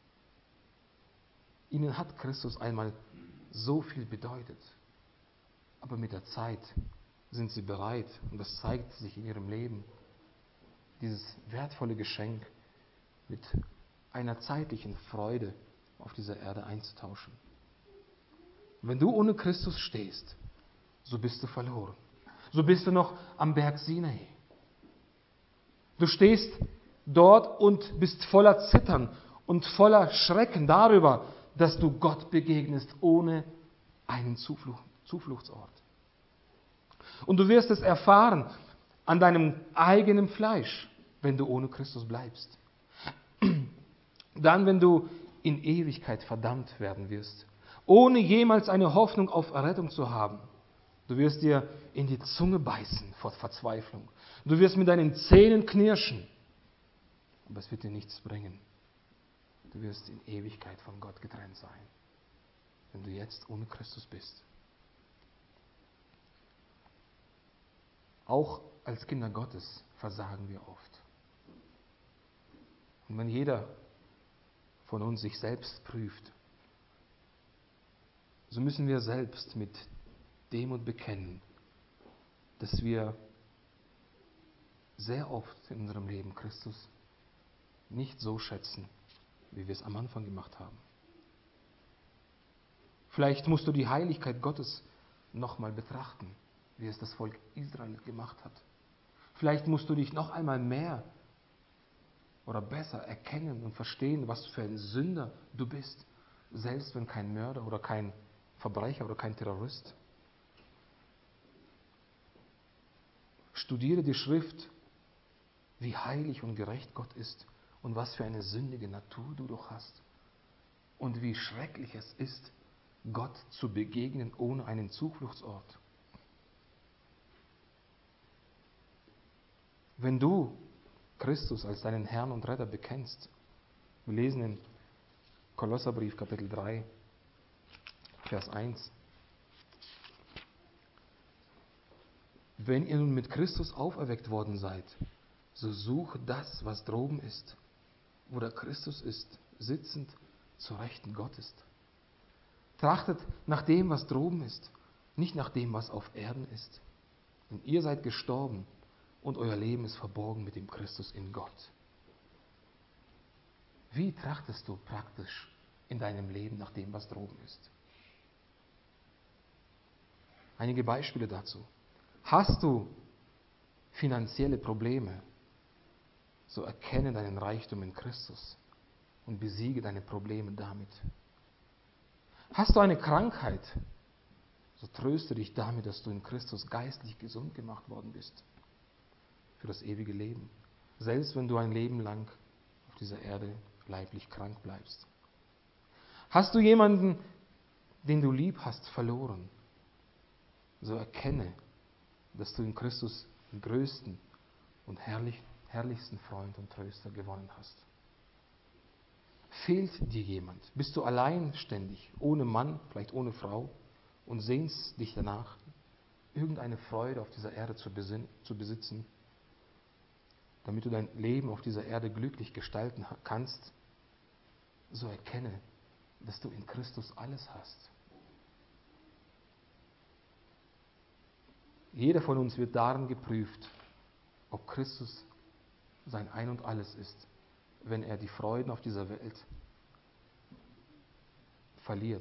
Ihnen hat Christus einmal so viel bedeutet. Aber mit der Zeit sind sie bereit, und das zeigt sich in ihrem Leben, dieses wertvolle Geschenk mit einer zeitlichen Freude auf dieser Erde einzutauschen. Wenn du ohne Christus stehst, so bist du verloren. So bist du noch am Berg Sinai. Du stehst dort und bist voller Zittern und voller Schrecken darüber, dass du Gott begegnest ohne einen Zufluchtsort. Und du wirst es erfahren an deinem eigenen Fleisch, wenn du ohne Christus bleibst. Dann, wenn du in Ewigkeit verdammt werden wirst, ohne jemals eine Hoffnung auf Errettung zu haben. Du wirst dir in die Zunge beißen vor Verzweiflung. Du wirst mit deinen Zähnen knirschen, aber es wird dir nichts bringen. Du wirst in Ewigkeit von Gott getrennt sein, wenn du jetzt ohne Christus bist. Auch als Kinder Gottes versagen wir oft. Und wenn jeder von uns sich selbst prüft, so müssen wir selbst mit Demut bekennen, dass wir sehr oft in unserem Leben Christus nicht so schätzen, wie wir es am Anfang gemacht haben. Vielleicht musst du die Heiligkeit Gottes nochmal betrachten, wie es das Volk Israel gemacht hat. Vielleicht musst du dich noch einmal mehr oder besser erkennen und verstehen, was für ein Sünder du bist, selbst wenn kein Mörder oder kein Verbrecher oder kein Terrorist. Studiere die Schrift, wie heilig und gerecht Gott ist und was für eine sündige Natur du doch hast und wie schrecklich es ist, Gott zu begegnen ohne einen Zufluchtsort. Wenn du Christus als deinen Herrn und Retter bekennst, wir lesen in Kolosserbrief Kapitel 3, Vers 1, wenn ihr nun mit Christus auferweckt worden seid, so sucht das, was droben ist, wo der Christus ist, sitzend zur Rechten Gottes. Trachtet nach dem, was droben ist, nicht nach dem, was auf Erden ist. Denn ihr seid gestorben und euer Leben ist verborgen mit dem Christus in Gott. Wie trachtest du praktisch in deinem Leben nach dem, was droben ist? Einige Beispiele dazu. Hast du finanzielle Probleme, so erkenne deinen Reichtum in Christus und besiege deine Probleme damit. Hast du eine Krankheit, so tröste dich damit, dass du in Christus geistlich gesund gemacht worden bist für das ewige Leben, selbst wenn du ein Leben lang auf dieser Erde leiblich krank bleibst. Hast du jemanden, den du lieb hast, verloren, so erkenne, dass du in Christus den größten und herrlichsten Freund und Tröster gewonnen hast. Fehlt dir jemand? Bist du alleinständig, ohne Mann, vielleicht ohne Frau und sehnst dich danach, irgendeine Freude auf dieser Erde zu besitzen, damit du dein Leben auf dieser Erde glücklich gestalten kannst, so erkenne, dass du in Christus alles hast. Jeder von uns wird darin geprüft, ob Christus sein Ein und Alles ist, wenn er die Freuden auf dieser Welt verliert.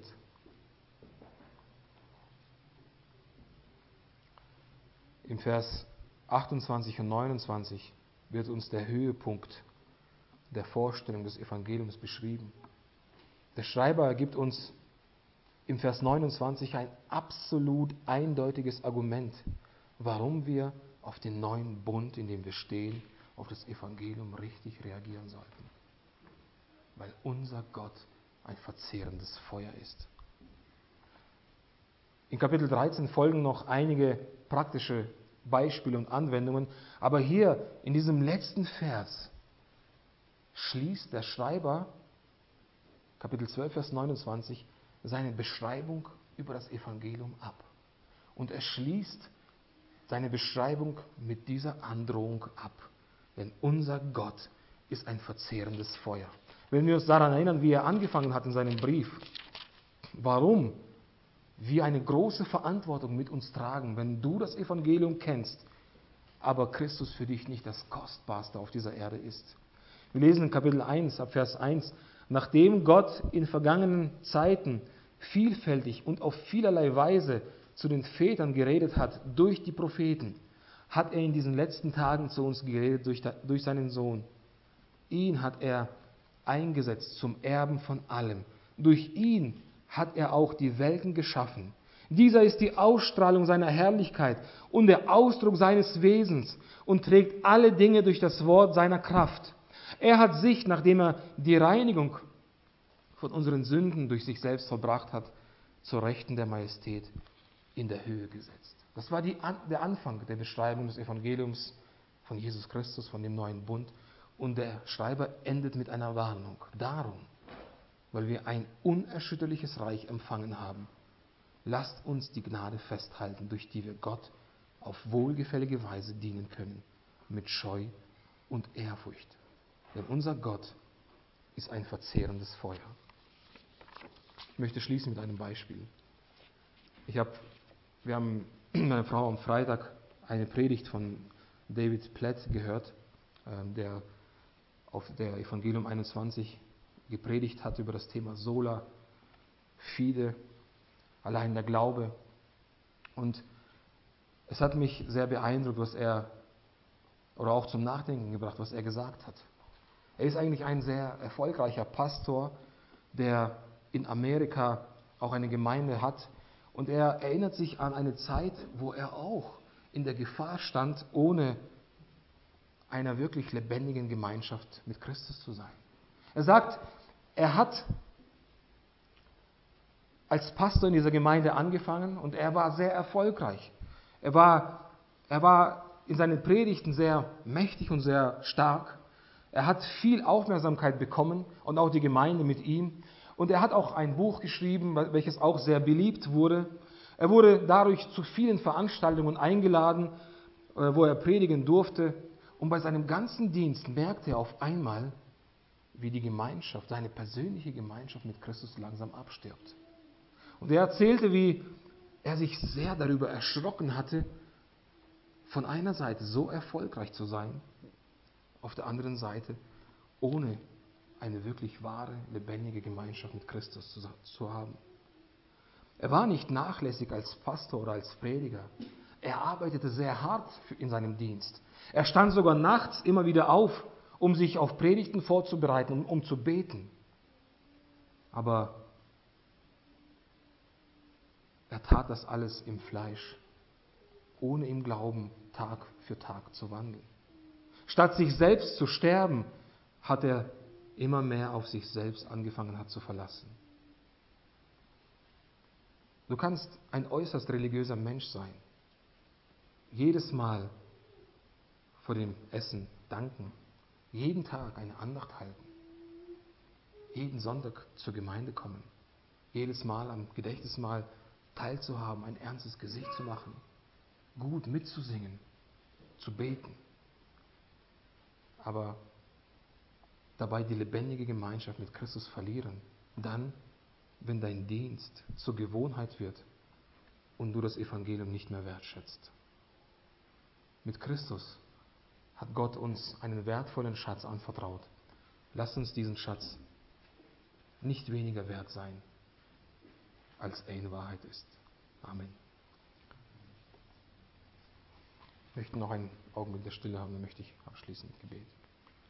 Im Vers 28 und 29 wird uns der Höhepunkt der Vorstellung des Evangeliums beschrieben. Der Schreiber gibt uns im Vers 29 ein absolut eindeutiges Argument, warum wir auf den neuen Bund, in dem wir stehen, auf das Evangelium richtig reagieren sollten. Weil unser Gott ein verzehrendes Feuer ist. In Kapitel 13 folgen noch einige praktische Beispiele und Anwendungen, aber hier in diesem letzten Vers schließt der Schreiber, Kapitel 12, Vers 29, seine Beschreibung über das Evangelium ab. Und er schließt seine Beschreibung mit dieser Androhung ab. Denn unser Gott ist ein verzehrendes Feuer. Wenn wir uns daran erinnern, wie er angefangen hat in seinem Brief, warum wir eine große Verantwortung mit uns tragen, wenn du das Evangelium kennst, aber Christus für dich nicht das Kostbarste auf dieser Erde ist. Wir lesen in Kapitel 1, ab Vers 1, nachdem Gott in vergangenen Zeiten vielfältig und auf vielerlei Weise zu den Vätern geredet hat durch die Propheten, hat er in diesen letzten Tagen zu uns geredet durch seinen Sohn. Ihn hat er eingesetzt zum Erben von allem. Durch ihn hat er auch die Welten geschaffen. Dieser ist die Ausstrahlung seiner Herrlichkeit und der Ausdruck seines Wesens und trägt alle Dinge durch das Wort seiner Kraft. Er hat sich, nachdem er die Reinigung von unseren Sünden durch sich selbst vollbracht hat, zur Rechten der Majestät in der Höhe gesetzt. Das war der Anfang der Beschreibung des Evangeliums von Jesus Christus, von dem neuen Bund. Und der Schreiber endet mit einer Warnung. Darum, weil wir ein unerschütterliches Reich empfangen haben, lasst uns die Gnade festhalten, durch die wir Gott auf wohlgefällige Weise dienen können, mit Scheu und Ehrfurcht. Denn unser Gott ist ein verzehrendes Feuer. Ich möchte schließen mit einem Beispiel. Wir haben meine Frau am Freitag eine Predigt von David Platt gehört, der auf der Evangelium 21 gepredigt hat über das Thema Sola Fide, allein der Glaube. Und es hat mich sehr beeindruckt, oder auch zum Nachdenken gebracht, was er gesagt hat. Er ist eigentlich ein sehr erfolgreicher Pastor, der in Amerika auch eine Gemeinde hat. Und er erinnert sich an eine Zeit, wo er auch in der Gefahr stand, ohne einer wirklich lebendigen Gemeinschaft mit Christus zu sein. Er sagt, er hat als Pastor in dieser Gemeinde angefangen und er war sehr erfolgreich. Er war in seinen Predigten sehr mächtig und sehr stark. Er hat viel Aufmerksamkeit bekommen und auch die Gemeinde mit ihm. Und er hat auch ein Buch geschrieben, welches auch sehr beliebt wurde. Er wurde dadurch zu vielen Veranstaltungen eingeladen, wo er predigen durfte. Und bei seinem ganzen Dienst merkte er auf einmal, wie die Gemeinschaft, seine persönliche Gemeinschaft mit Christus langsam abstirbt. Und er erzählte, wie er sich sehr darüber erschrocken hatte, von einer Seite so erfolgreich zu sein, auf der anderen Seite ohne eine wirklich wahre, lebendige Gemeinschaft mit Christus zu haben. Er war nicht nachlässig als Pastor oder als Prediger. Er arbeitete sehr hart in seinem Dienst. Er stand sogar nachts immer wieder auf, um sich auf Predigten vorzubereiten, um zu beten. Aber er tat das alles im Fleisch, ohne im Glauben Tag für Tag zu wandeln. Statt sich selbst zu sterben, hat er immer mehr auf sich selbst angefangen zu verlassen. Du kannst ein äußerst religiöser Mensch sein. Jedes Mal vor dem Essen danken, jeden Tag eine Andacht halten, jeden Sonntag zur Gemeinde kommen, jedes Mal am Gedächtnismahl teilzuhaben, ein ernstes Gesicht zu machen, gut mitzusingen, zu beten, aber dabei die lebendige Gemeinschaft mit Christus verlieren, dann, wenn dein Dienst zur Gewohnheit wird und du das Evangelium nicht mehr wertschätzt. Mit Christus hat Gott uns einen wertvollen Schatz anvertraut. Lass uns diesen Schatz nicht weniger wert sein, als er in Wahrheit ist. Amen. Ich möchte noch einen Augenblick der Stille haben, dann möchte ich abschließen mit Gebet.